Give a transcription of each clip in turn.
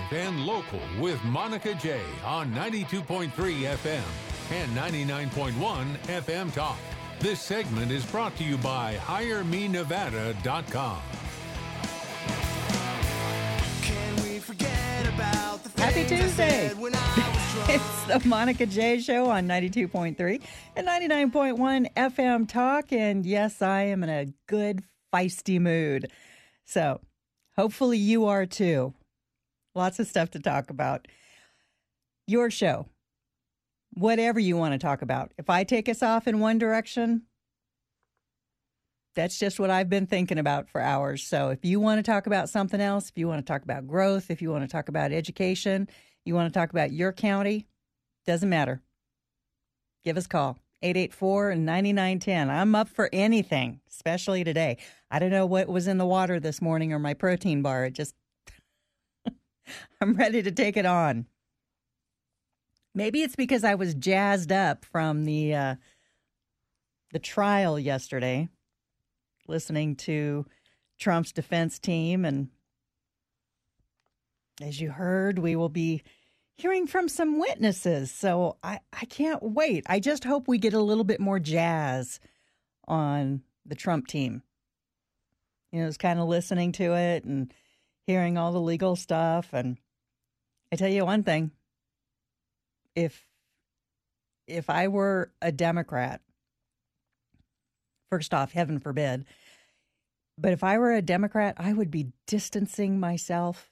and local with Monica J on 92.3 FM and 99.1 FM Talk. This segment is brought to you by HireMeNevada.com. Happy Tuesday. It's the Monica J Show on 92.3 and 99.1 FM Talk. And yes, I am in a good, feisty mood. So hopefully you are too. Lots of stuff to talk about. Your show, whatever you want to talk about. If I take us off in one direction, that's just what I've been thinking about for hours. So if you want to talk about something else, if you want to talk about growth, if you want to talk about education, you want to talk about your county, doesn't matter. Give us a call, 884-9910. I'm up for anything, especially today. I don't know what was in the water this morning or my protein bar. It just, I'm ready to take it on. Maybe it's because I was jazzed up from the trial yesterday, listening to Trump's defense team. And as you heard, we will be hearing from some witnesses. So I can't wait. I just hope we get a little bit more jazz on the Trump team. You know, just kind of listening to it and hearing all the legal stuff. And I tell you one thing, if I were a Democrat, first off, heaven forbid, but if I were a Democrat, I would be distancing myself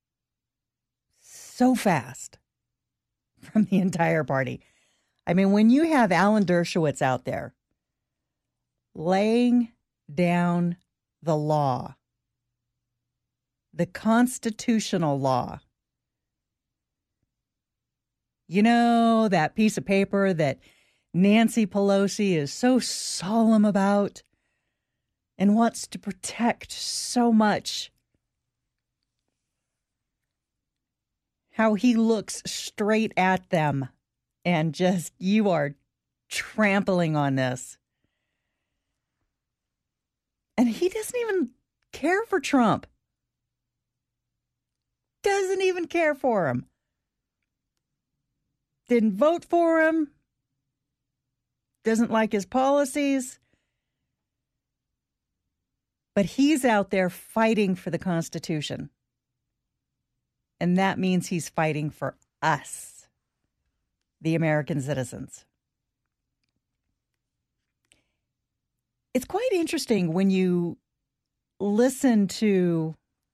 so fast from the entire party. I mean, when you have Alan Dershowitz out there laying down the law, the constitutional law, you know, that piece of paper that Nancy Pelosi is so solemn about and wants to protect so much. How he looks straight at them and just, you are trampling on this. And he doesn't even care for Trump. Doesn't even care for him. Didn't vote for him. Doesn't like his policies. But he's out there fighting for the Constitution. And that means he's fighting for us, the American citizens. It's quite interesting when you listen to,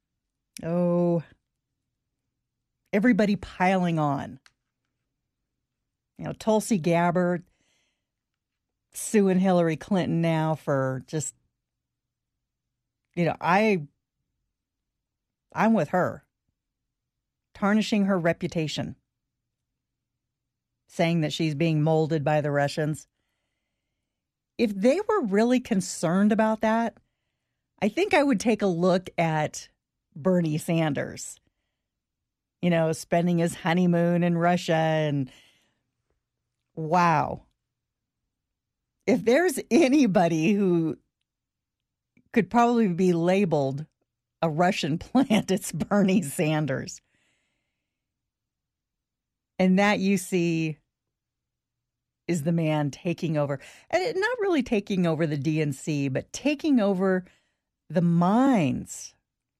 everybody piling on. You know, Tulsi Gabbard suing Hillary Clinton now for just, you know, I'm with her. Tarnishing her reputation. Saying that she's being molded by the Russians. If they were really concerned about that, I think I would take a look at Bernie Sanders. You know, spending his honeymoon in Russia and wow. If there's anybody who could probably be labeled a Russian plant, it's Bernie Sanders. And that, you see, is the man taking over. And not really taking over the DNC, but taking over the minds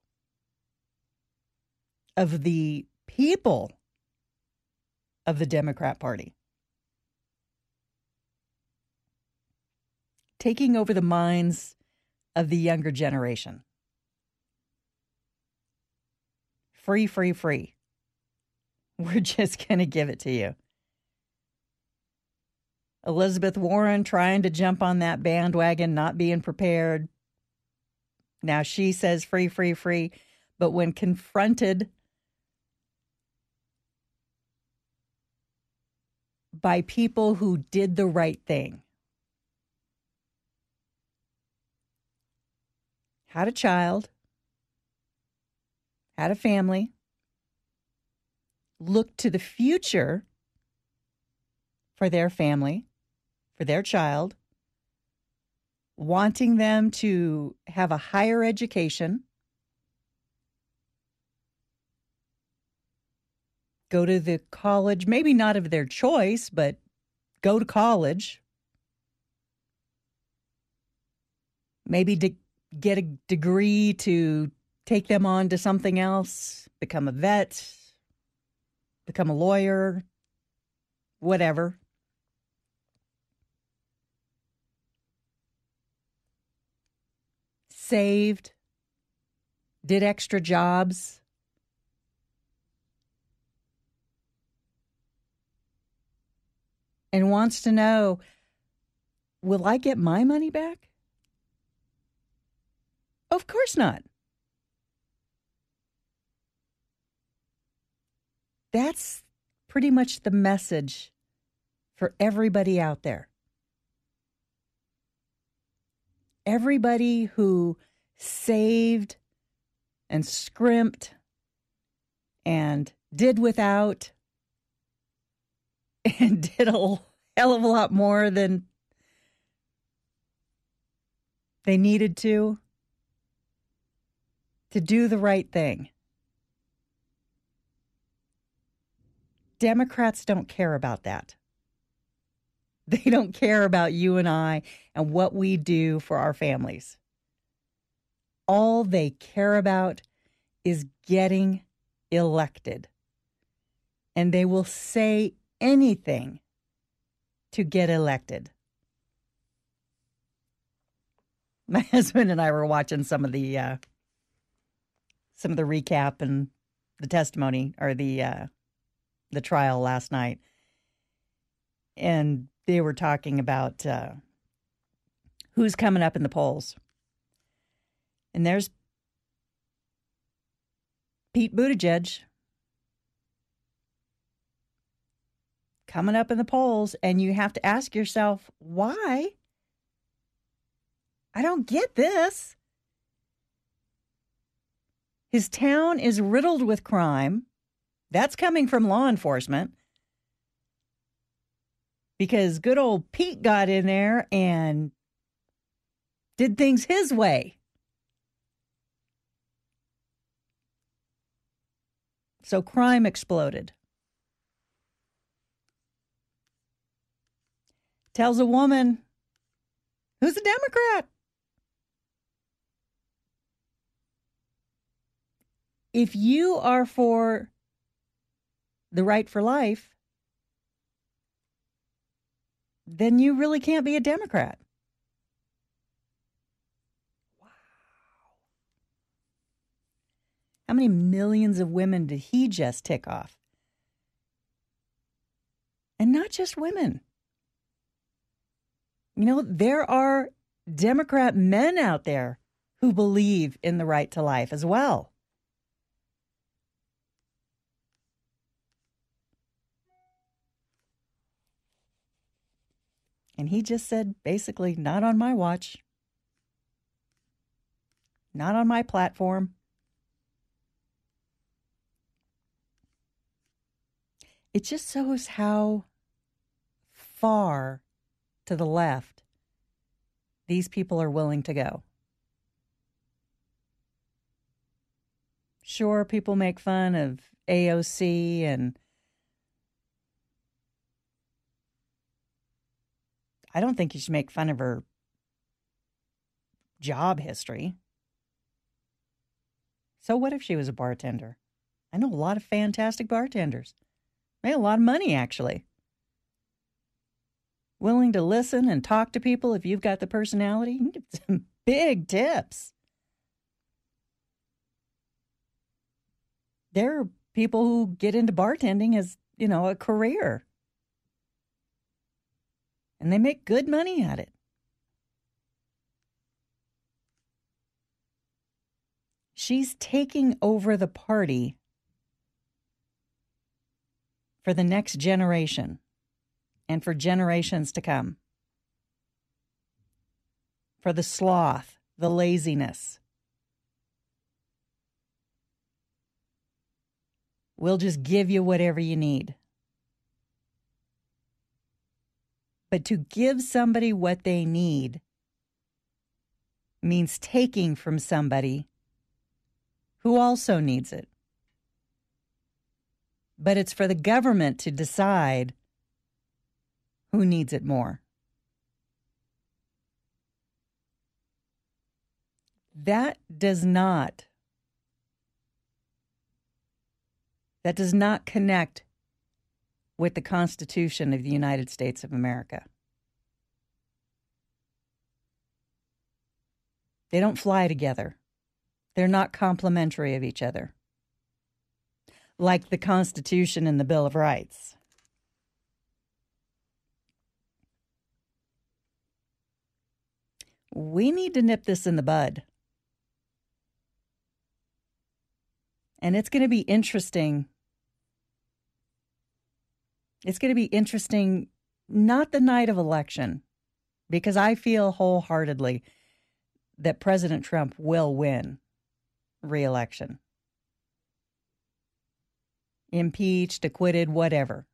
of the people of the Democrat Party. Taking over the minds of the younger generation. Free, free, free. We're just going to give it to you. Elizabeth Warren trying to jump on that bandwagon, not being prepared. Now she says free, free, free. But when confronted by people who did the right thing, had a child, had a family, looked to the future for their family, for their child, wanting them to have a higher education, go to the college, maybe not of their choice, but go to college. Maybe to get a degree to take them on to something else, become a vet, become a lawyer, whatever. Saved, did extra jobs. And wants to know, will I get my money back? Of course not. That's pretty much the message for everybody out there. Everybody who saved and scrimped and did without and did a hell of a lot more than they needed to do the right thing. Democrats don't care about that. They don't care about you and I and what we do for our families. All they care about is getting elected. And they will say anything to get elected. My husband and I were watching some of the recap and the testimony or the trial last night. And they were talking about who's coming up in the polls. And there's Pete Buttigieg coming up in the polls, and you have to ask yourself, why? I don't get this. His town is riddled with crime. That's coming from law enforcement. Because good old Pete got in there and did things his way. So crime exploded. Tells a woman who's a Democrat, if you are for the right for life, then you really can't be a Democrat. Wow. How many millions of women did he just tick off? And not just women. You know, there are Democrat men out there who believe in the right to life as well. And he just said, basically, not on my watch. Not on my platform. It just shows how far to the left these people are willing to go. Sure, people make fun of AOC and I don't think you should make fun of her job history. So what if she was a bartender? I know a lot of fantastic bartenders. Made a lot of money, actually. Willing to listen and talk to people if you've got the personality. You can get some big tips. There are people who get into bartending as, you know, a career. And they make good money at it. She's taking over the party for the next generation and for generations to come. For the sloth, the laziness. We'll just give you whatever you need. But to give somebody what they need means taking from somebody who also needs it. But it's for the government to decide who needs it more. That does not connect with the Constitution of the United States of America. They don't fly together. They're not complementary of each other, like the Constitution and the Bill of Rights. We need to nip this in the bud. And it's going to be interesting. It's going to be interesting, not the night of election, because I feel wholeheartedly that President Trump will win re-election. Impeached, acquitted, whatever.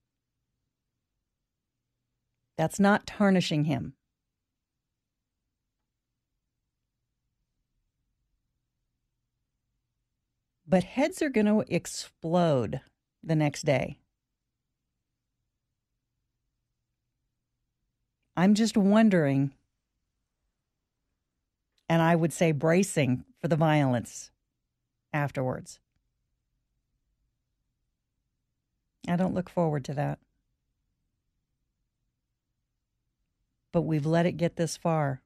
That's not tarnishing him. But heads are going to explode the next day. I'm just wondering, and I would say bracing for the violence afterwards. I don't look forward to that. But we've let it get this far.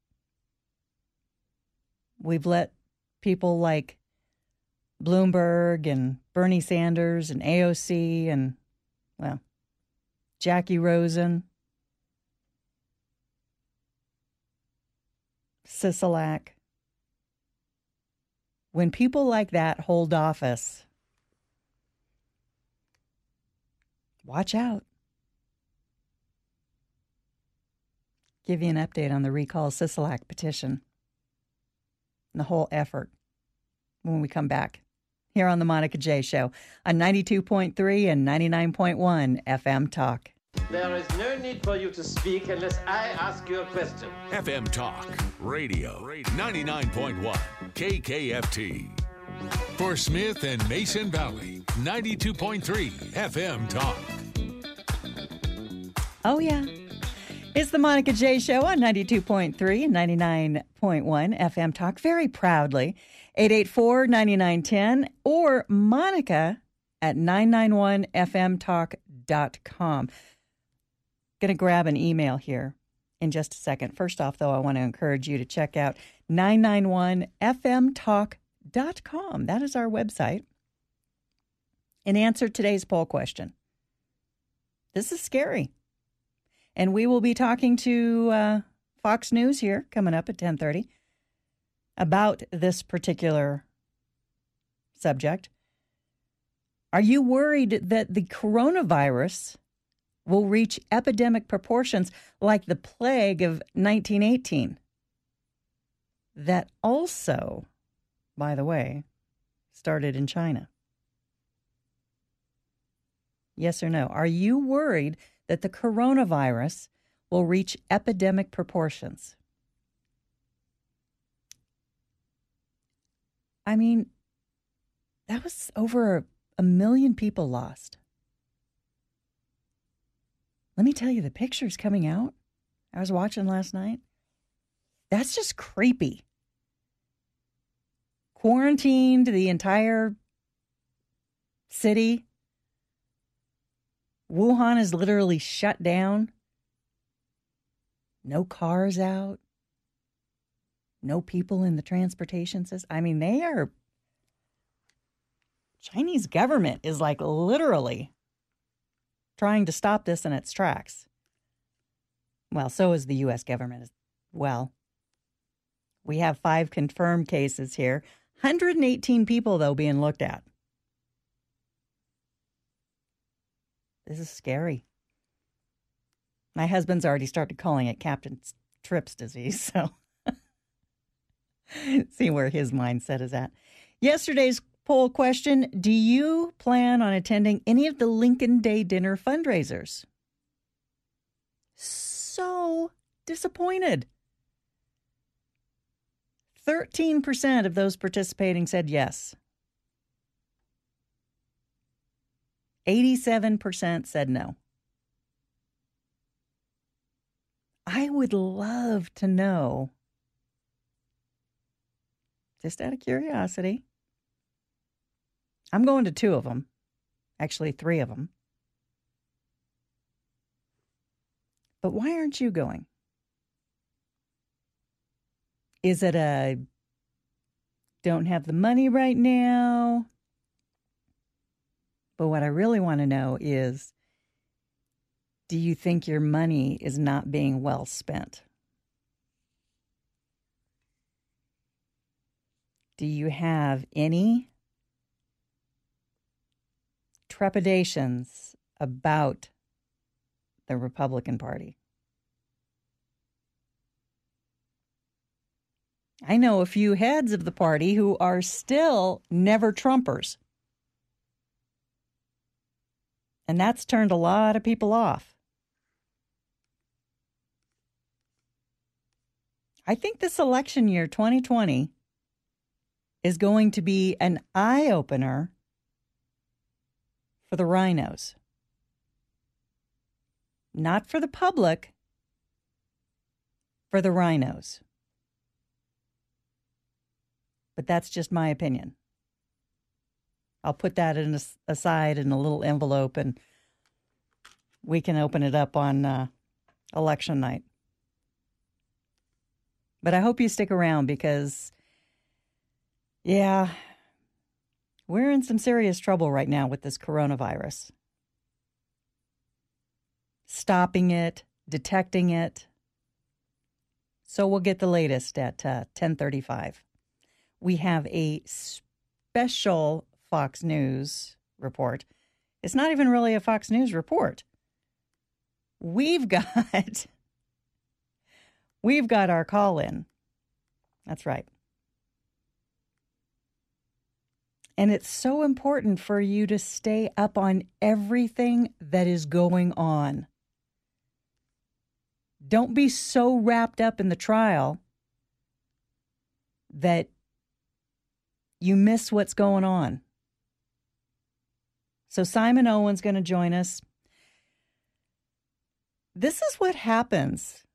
We've let people like Bloomberg and Bernie Sanders and AOC and, well, Jackie Rosen, Sisolak. When people like that hold office, watch out. Give you an update on the Recall Sisolak petition and the whole effort when we come back here on the Monica J. Show on 92.3 and 99.1 FM Talk. There is no need for you to speak unless I ask you a question. FM Talk Radio 99.1 KKFT. For Smith and Mason Valley, 92.3 FM Talk. Oh, yeah. It's the Monica J. Show on 92.3 and 99.1 FM Talk. Very proudly, 884-9910 or Monica at 991fmtalk.com. Going to grab an email here in just a second. First off, though, I want to encourage you to check out 991fmtalk.com. That is our website. And answer today's poll question. This is scary. And we will be talking to Fox News here coming up at 10:30 about this particular subject. Are you worried that the coronavirus will reach epidemic proportions like the plague of 1918? That also, by the way, started in China. Yes or no? Are you worried that the coronavirus will reach epidemic proportions? I mean, that was over 1 million people lost. Let me tell you, the pictures coming out, I was watching last night, that's just creepy. Quarantined the entire city. Wuhan is literally shut down. No cars out. No people in the transportation system. I mean, Chinese government is like literally trying to stop this in its tracks. Well, so is the U.S. government as well. We have 5 confirmed cases here. 118 people, though, being looked at. This is scary. My husband's already started calling it Captain Trips disease, so see where his mindset is at. Yesterday's poll question, do you plan on attending any of the Lincoln Day dinner fundraisers? So disappointed. 13% of those participating said yes. 87% said no. I would love to know, just out of curiosity. I'm going to 2 of them, actually 3 of them. But why aren't you going? Is it a don't have the money right now? But what I really want to know is, do you think your money is not being well spent? Do you have any trepidations about the Republican Party? I know a few heads of the party who are still never Trumpers. And that's turned a lot of people off. I think this election year, 2020, is going to be an eye-opener for the rhinos. Not for the public, for the rhinos. But that's just my opinion. I'll put that aside in a little envelope, and we can open it up on election night. But I hope you stick around because, yeah, we're in some serious trouble right now with this coronavirus. Stopping it, detecting it. So we'll get the latest at 10:35. We have a special Fox News report. It's not even really a Fox News report. We've got our call in. That's right. And it's so important for you to stay up on everything that is going on. Don't be so wrapped up in the trial that you miss what's going on. So Simon Owen's going to join us. This is what happens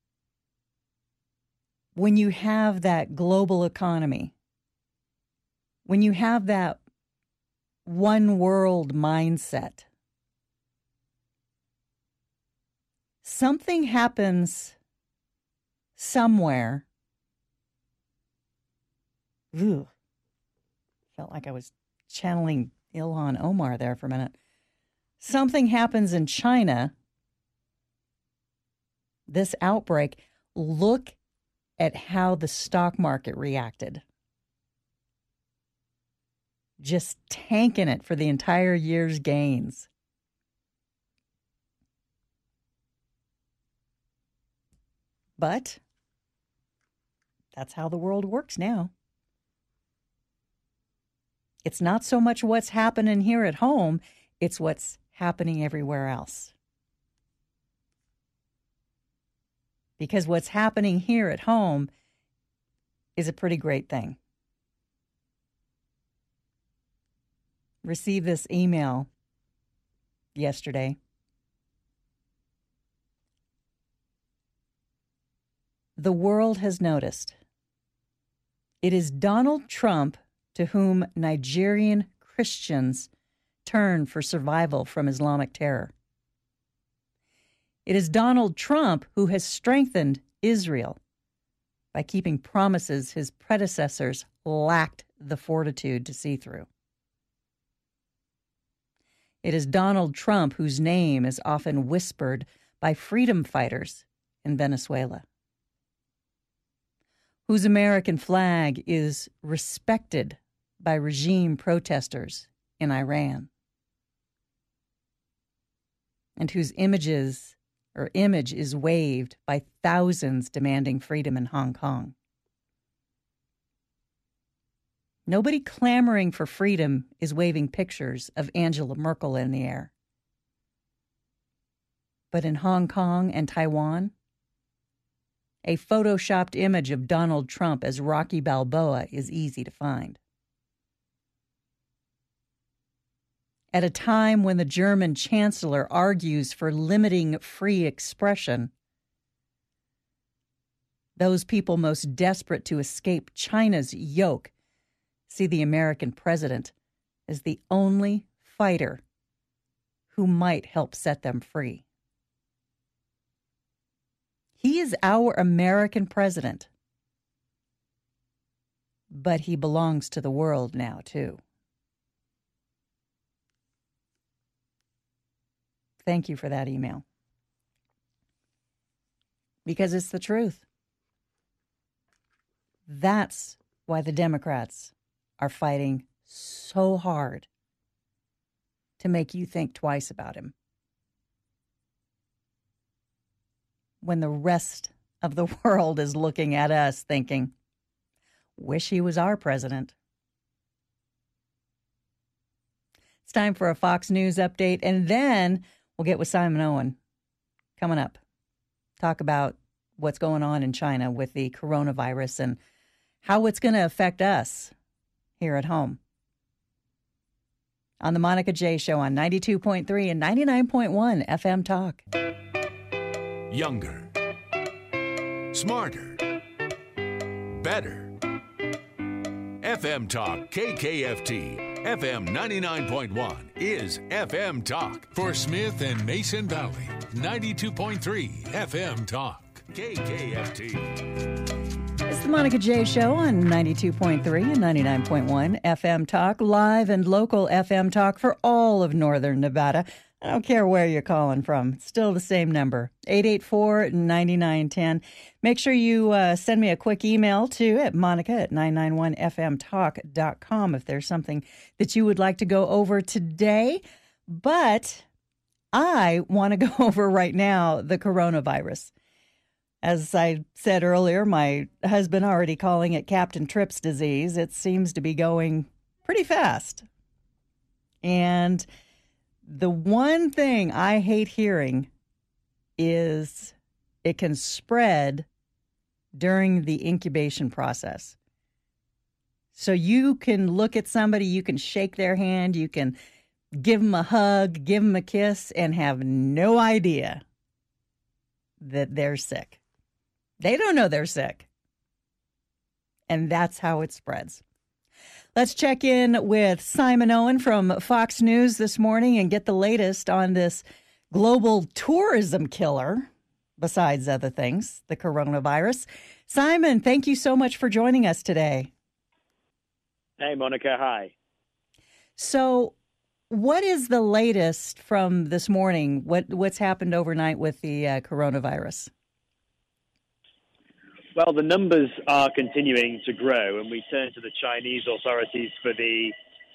when you have that global economy, when you have that one world mindset. Something happens somewhere. Ugh. Felt like I was channeling Ilhan Omar there for a minute. Something happens in China. This outbreak. Look at how the stock market reacted. Just tanking it for the entire year's gains. But that's how the world works now. It's not so much what's happening here at home, it's what's happening everywhere else. Because what's happening here at home is a pretty great thing. Received this email yesterday. The world has noticed. It is Donald Trump to whom Nigerian Christians turn for survival from Islamic terror. It is Donald Trump who has strengthened Israel by keeping promises his predecessors lacked the fortitude to see through. It is Donald Trump whose name is often whispered by freedom fighters in Venezuela, whose American flag is respected by regime protesters in Iran, and whose image is waved by thousands demanding freedom in Hong Kong. Nobody clamoring for freedom is waving pictures of Angela Merkel in the air. But in Hong Kong and Taiwan, a photoshopped image of Donald Trump as Rocky Balboa is easy to find. at a time when the German chancellor argues for limiting free expression. Those people most desperate to escape China's yoke see the American president as the only fighter who might help set them free. He is our American president, but he belongs to the world now, too. Thank you for that email. Because it's the truth. That's why the Democrats are fighting so hard to make you think twice about him. When the rest of the world is looking at us thinking, wish he was our president. It's time for a Fox News update, and then we'll get with Simon Owen coming up. Talk about what's going on in China with the coronavirus and how it's going to affect us here at home. On the Monica J Show on 92.3 and 99.1 FM Talk. Younger, smarter, better. FM Talk KKFT FM 99.1 is FM Talk for Smith and Mason Valley. 92.3 FM Talk KKFT. It's the Monica J Show on 92.3 and 99.1 FM Talk, live and local FM Talk for all of Northern Nevada. I don't care where you're calling from. It's still the same number, 884-9910. Make sure you send me a quick email, too, at monica@991fmtalk.com if there's something that you would like to go over today. But I want to go over right now the coronavirus. As I said earlier, my husband already calling it Captain Trips disease. It seems to be going pretty fast. And the one thing I hate hearing is it can spread during the incubation process. So you can look at somebody, you can shake their hand, you can give them a hug, give them a kiss, and have no idea that they're sick. They don't know they're sick. And that's how it spreads. Let's check in with Simon Owen from Fox News this morning and get the latest on this global tourism killer, besides other things, the coronavirus. Simon, thank you so much for joining us today. Hey, Monica. Hi. So what is the latest from this morning? What's happened overnight with the coronavirus? Well, the numbers are continuing to grow, and we turn to the Chinese authorities for the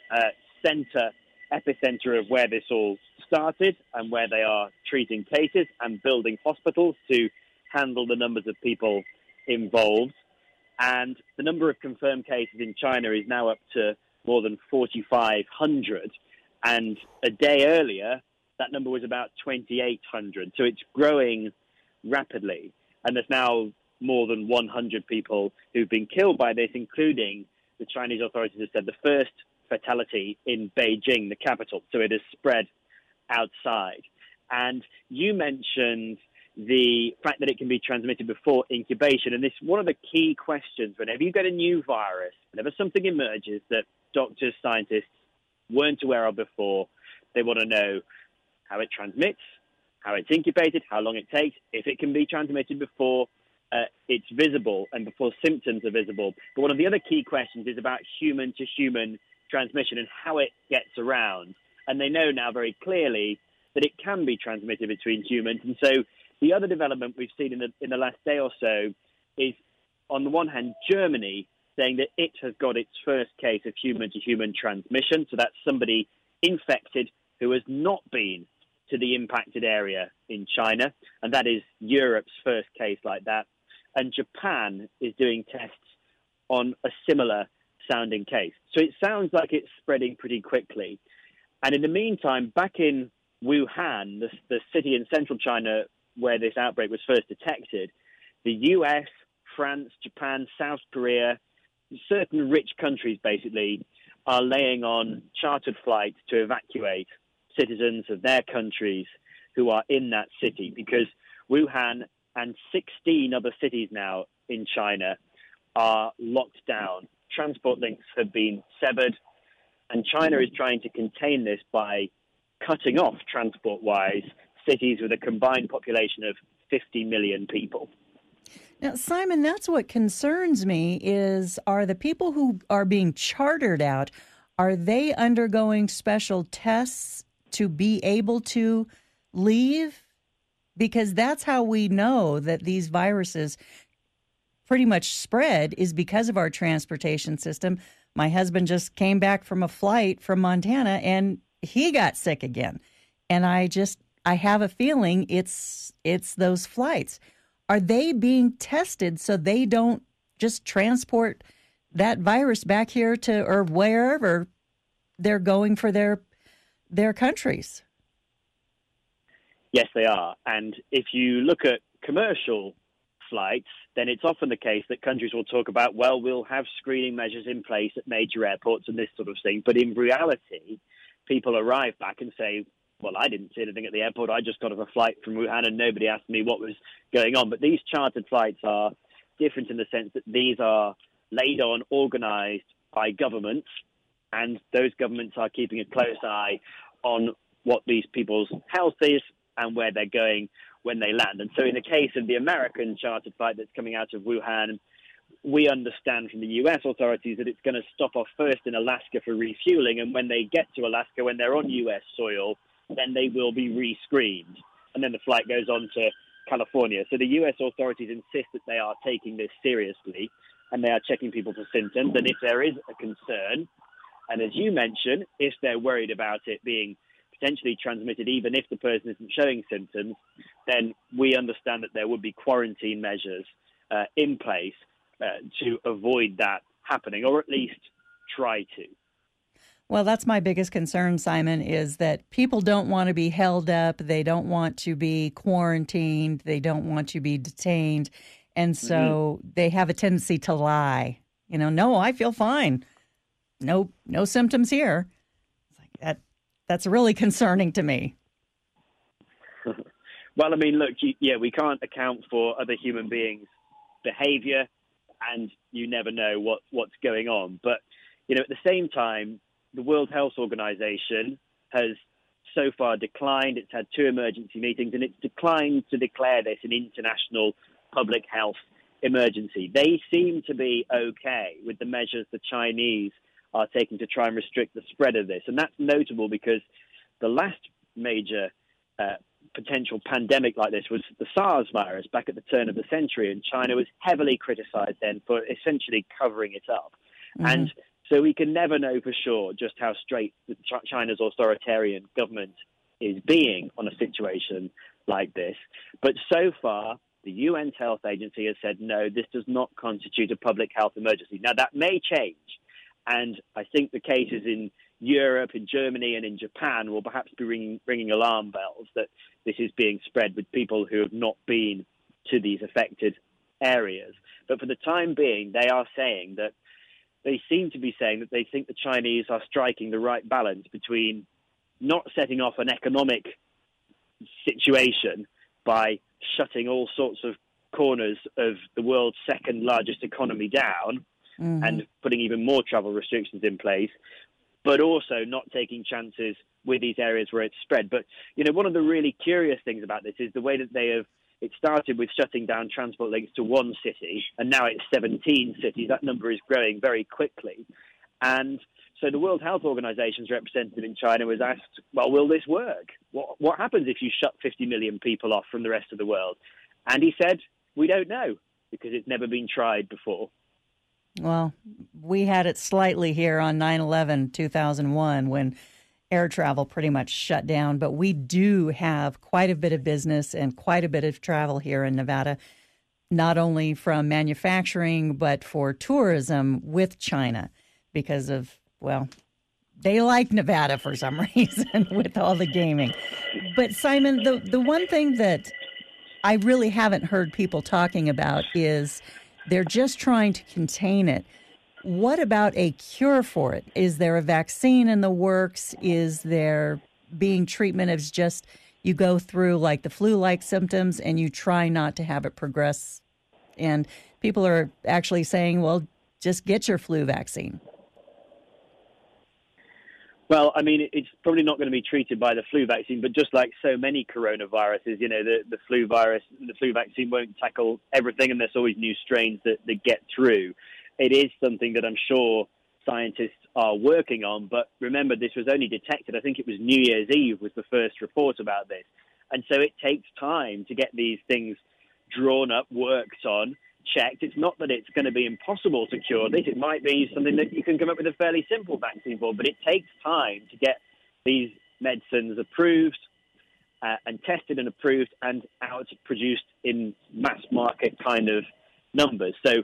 epicenter of where this all started and where they are treating cases and building hospitals to handle the numbers of people involved. And the number of confirmed cases in China is now up to more than 4,500. And a day earlier, that number was about 2,800. So it's growing rapidly. And there's now more than 100 people who've been killed by this, including, the Chinese authorities have said, the first fatality in Beijing, the capital. So it has spread outside. And you mentioned the fact that it can be transmitted before incubation. And this is one of the key questions. Whenever you get a new virus, whenever something emerges that doctors, scientists weren't aware of before, they want to know how it transmits, how it's incubated, how long it takes, if it can be transmitted before it's visible and before symptoms are visible. But one of the other key questions is about human-to-human transmission and how it gets around. And they know now very clearly that it can be transmitted between humans. And so the other development we've seen in the last day or so is, on the one hand, Germany saying that it has got its first case of human-to-human transmission. So that's somebody infected who has not been to the impacted area in China. And that is Europe's first case like that. And Japan is doing tests on a similar sounding case. So it sounds like it's spreading pretty quickly. And in the meantime, back in Wuhan, the city in central China where this outbreak was first detected, the US, France, Japan, South Korea, certain rich countries basically are laying on chartered flights to evacuate citizens of their countries who are in that city, because Wuhan and 16 other cities now in China are locked down. Transport links have been severed, and China is trying to contain this by cutting off, transport-wise, cities with a combined population of 50 million people. Now, Simon, that's what concerns me are the people who are being chartered out, are they undergoing special tests to be able to leave? Because that's how we know that these viruses pretty much spread, is because of our transportation system. My husband just came back from a flight from Montana and he got sick again. And I have a feeling it's those flights. Are they being tested so they don't just transport that virus back here to, or wherever they're going for their countries? Yes, they are. And if you look at commercial flights, then it's often the case that countries will talk about, well, we'll have screening measures in place at major airports and this sort of thing. But in reality, people arrive back and say, well, I didn't see anything at the airport. I just got off a flight from Wuhan and nobody asked me what was going on. But these chartered flights are different in the sense that these are laid on, organized by governments, and those governments are keeping a close eye on what these people's health is and where they're going when they land. And so in the case of the American chartered flight that's coming out of Wuhan, we understand from the U.S. authorities that it's going to stop off first in Alaska for refueling, and when they get to Alaska, when they're on U.S. soil, then they will be re-screened. And then the flight goes on to California. So the U.S. authorities insist that they are taking this seriously, and they are checking people for symptoms. And if there is a concern, and as you mentioned, if they're worried about it being potentially transmitted, even if the person isn't showing symptoms, then we understand that there would be quarantine measures in place to avoid that happening, or at least try to. Well, that's my biggest concern, Simon, is that people don't want to be held up. They don't want to be quarantined. They don't want to be detained. And so they have a tendency to lie. No, I feel fine. No symptoms here. It's like that's really concerning to me. Well, I mean, look, we can't account for other human beings' behavior, and you never know what's going on. But, at the same time, the World Health Organization has so far declined. It's had 2 emergency meetings, and it's declined to declare this an international public health emergency. They seem to be okay with the measures the Chinese are taking to try and restrict the spread of this. And that's notable because the last major potential pandemic like this was the SARS virus back at the turn of the century, and China was heavily criticized then for essentially covering it up. Mm-hmm. And so we can never know for sure just how straight China's authoritarian government is being on a situation like this. But so far, the UN's health agency has said, no, this does not constitute a public health emergency. Now, that may change. And I think the cases in Europe, in Germany, and in Japan will perhaps be ringing alarm bells that this is being spread with people who have not been to these affected areas. But for the time being, they are saying that they seem to be saying that they think the Chinese are striking the right balance between not setting off an economic situation by shutting all sorts of corners of the world's second largest economy down and putting even more travel restrictions in place, but also not taking chances with these areas where it's spread. But, one of the really curious things about this is the way that it started with shutting down transport links to 1 city, and now it's 17 cities. That number is growing very quickly. And so the World Health Organization's representative in China was asked, well, will this work? What happens if you shut 50 million people off from the rest of the world? And he said, we don't know, because it's never been tried before. Well, we had it slightly here on 9/11/2001 when air travel pretty much shut down, but we do have quite a bit of business and quite a bit of travel here in Nevada, not only from manufacturing, but for tourism with China because of, well, they like Nevada for some reason with all the gaming. But Simon, the one thing that I really haven't heard people talking about is they're just trying to contain it. What about a cure for it? Is there a vaccine in the works? Is there being treatment as just you go through like the flu-like symptoms and you try not to have it progress? And people are actually saying, well, just get your flu vaccine. Well, I mean, it's probably not going to be treated by the flu vaccine, but just like so many coronaviruses, the flu virus, the flu vaccine won't tackle everything, and there's always new strains that get through. It is something that I'm sure scientists are working on, but remember, this was only detected, I think it was New Year's Eve was the first report about this. And so it takes time to get these things drawn up, worked on, checked. It's not that it's going to be impossible to cure this. It might be something that you can come up with a fairly simple vaccine for, but it takes time to get these medicines approved and tested and approved and out produced in mass market kind of numbers. So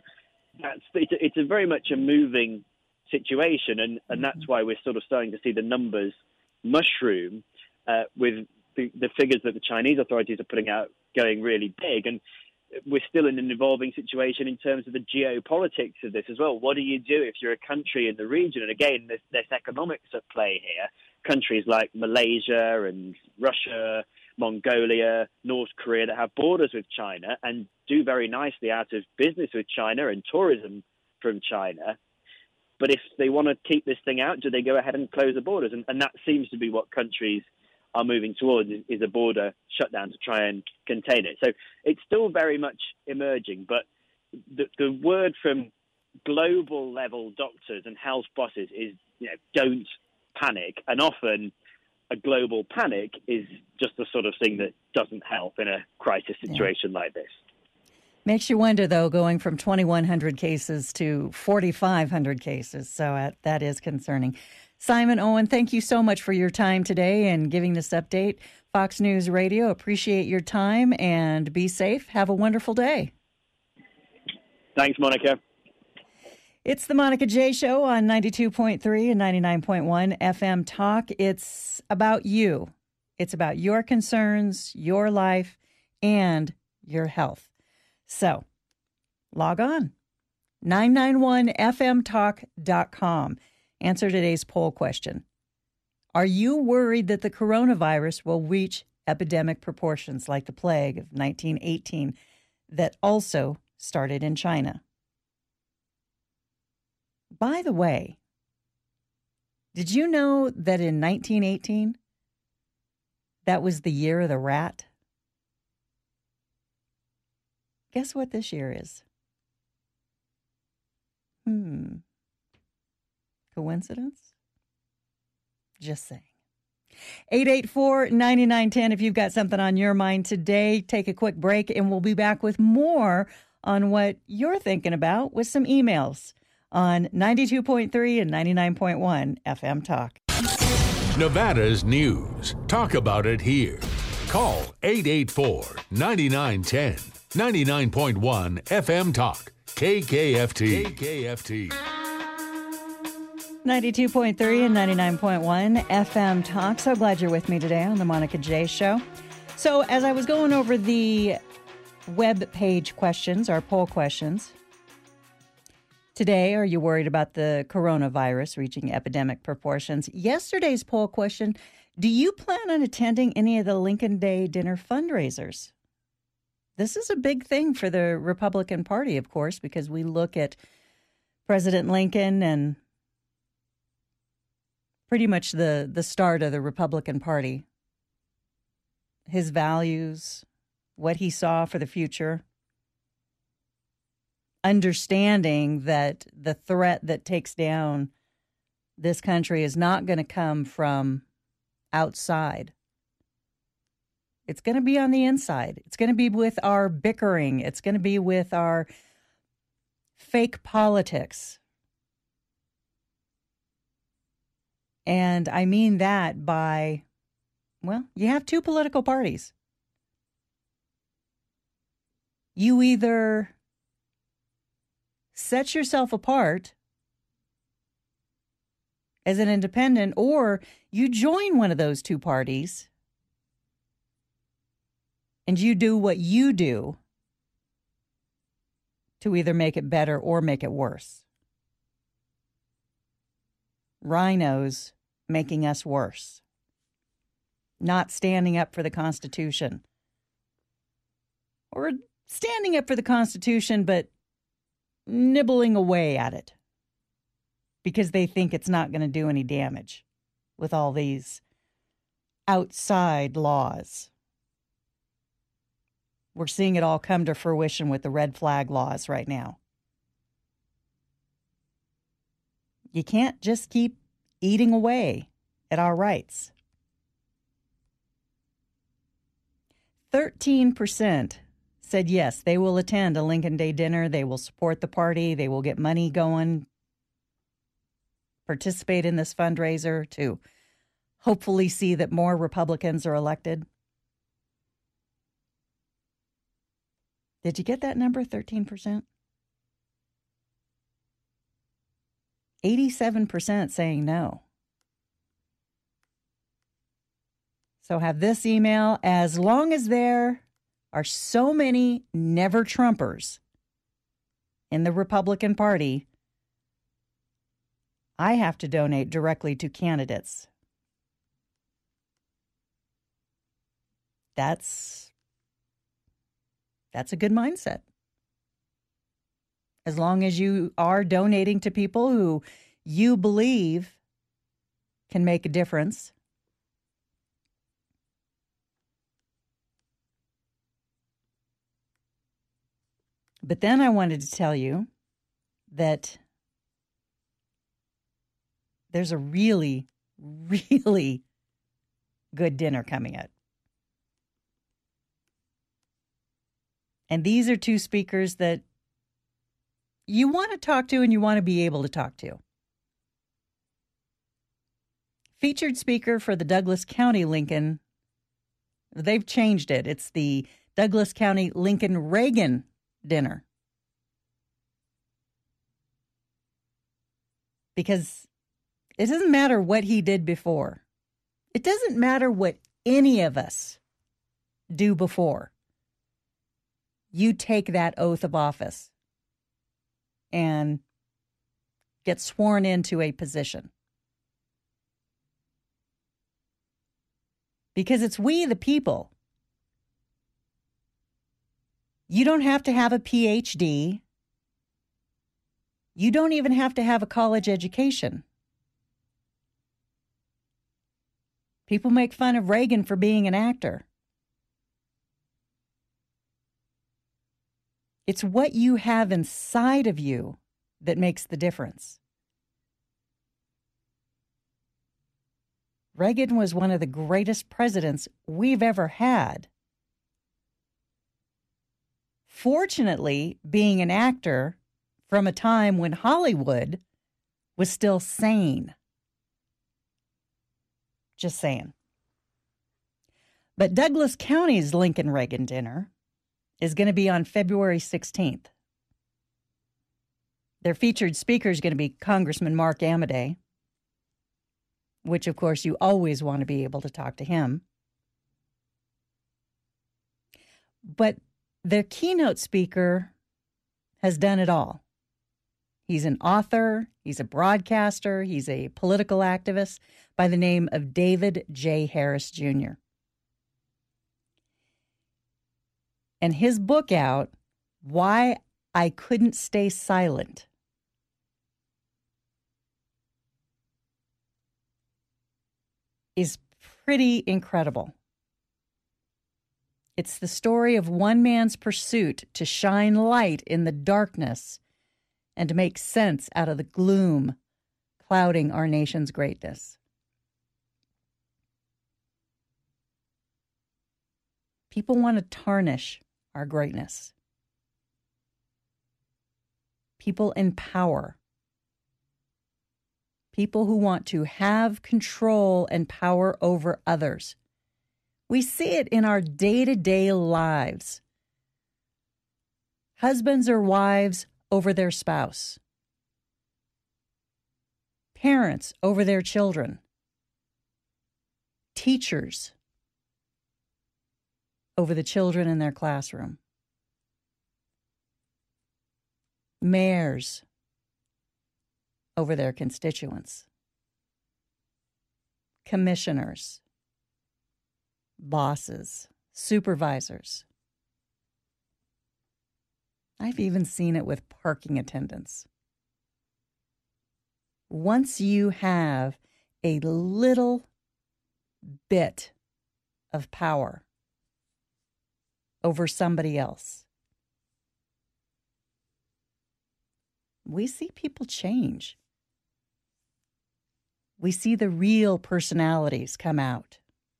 it's a very much a moving situation, and that's why we're sort of starting to see the numbers mushroom with the figures that the Chinese authorities are putting out going really big. And we're still in an evolving situation in terms of the geopolitics of this as well. What do you do if you're a country in the region? And again, there's economics at play here. Countries like Malaysia and Russia, Mongolia, North Korea that have borders with China and do very nicely out of business with China and tourism from China. But if they want to keep this thing out, do they go ahead and close the borders? And that seems to be what countries are moving towards, is a border shutdown to try and contain it. So it's still very much emerging, but the word from global level doctors and health bosses is, don't panic. And often a global panic is just the sort of thing that doesn't help in a crisis situation like this. Makes you wonder, though, going from 2,100 cases to 4,500 cases. So that is concerning. Simon Owen, thank you so much for your time today and giving this update. Fox News Radio, appreciate your time and be safe. Have a wonderful day. Thanks, Monica. It's the Monica J. Show on 92.3 and 99.1 FM Talk. It's about you. It's about your concerns, your life, and your health. So log on, 991fmtalk.com. Answer today's poll question. Are you worried that the coronavirus will reach epidemic proportions like the plague of 1918 that also started in China? By the way, did you know that in 1918, that was the year of the rat? Guess what this year is? Coincidence? Just saying. 884-9910 if you've got something on your mind today. Take a quick break and we'll be back with more on what you're thinking about with some emails on 92.3 and 99.1 FM Talk. Nevada's news. Talk about it here. Call 884-9910. 99.1 FM Talk. KKFT. 92.3 and 99.1 FM Talk. So glad you're with me today on the Monica J. Show. So as I was going over the web page questions, our poll questions, today, are you worried about the coronavirus reaching epidemic proportions? Yesterday's poll question, do you plan on attending any of the Lincoln Day dinner fundraisers? This is a big thing for the Republican Party, of course, because we look at President Lincoln and pretty much the start of the Republican Party. His values, what he saw for the future, understanding that the threat that takes down this country is not going to come from outside. It's going to be on the inside. It's going to be with our bickering. It's going to be with our fake politics. And I mean that by, well, you have two political parties. You either set yourself apart as an independent, or you join one of those two parties and you do what you do to either make it better or make it worse. rhinos making us worse. Not standing up for the Constitution. Or standing up for the Constitution, but nibbling away at it. Because they think it's not going to do any damage with all these outside laws. We're seeing it all come to fruition with the red flag laws right now. You can't just keep eating away at our rights. 13% said yes, they will attend a Lincoln Day dinner. They will support the party. They will get money going, participate in this fundraiser to hopefully see that more Republicans are elected. Did you get that number, 13%? 87% saying no. So have this email. As long as there are so many never Trumpers in the Republican Party, I have to donate directly to candidates. That's a good mindset. As long as you are donating to people who you believe can make a difference. But then I wanted to tell you that there's a really, really good dinner coming up. And these are two speakers that you want to talk to and you want to be able to talk to. Featured speaker for the Douglas County Lincoln, they've changed it. It's the Douglas County Lincoln Reagan dinner. Because it doesn't matter what he did before. It doesn't matter what any of us do before. You take that oath of office and get sworn into a position. Because it's we, the people. You don't have to have a PhD. You don't even have to have a college education. People make fun of Reagan for being an actor. It's what you have inside of you that makes the difference. Reagan was one of the greatest presidents we've ever had. Fortunately, being an actor from a time when Hollywood was still sane. Just saying. But Douglas County's Lincoln Reagan dinner is going to be on February 16th. Their featured speaker is going to be Congressman Mark Amodei, which, of course, you always want to be able to talk to him. But their keynote speaker has done it all. He's an author, he's a broadcaster, he's a political activist by the name of David J. Harris Jr. And his book out, Why I Couldn't Stay Silent, is pretty incredible. It's the story of one man's pursuit to shine light in the darkness and to make sense out of the gloom clouding our nation's greatness. People want to tarnish our greatness. People in power. People who want to have control and power over others. We see it in our day-to-day lives. Husbands or wives over their spouse. Parents over their children. Teachers over the children in their classroom. Mayors over their constituents. commissioners, bosses, supervisors. I've even seen it with parking attendants. Once you have a little bit of power over somebody else, we see people change. We see the real personalities come out,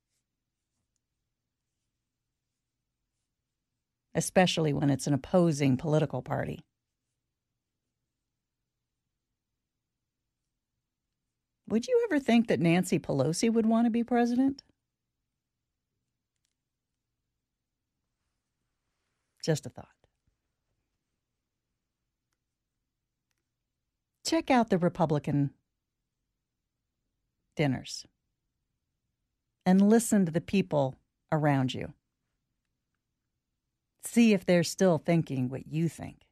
especially when it's an opposing political party. Would you ever think that Nancy Pelosi would want to be president? Just a thought. Check out the Republican dinners and listen to the people around you. See if they're still thinking what you think.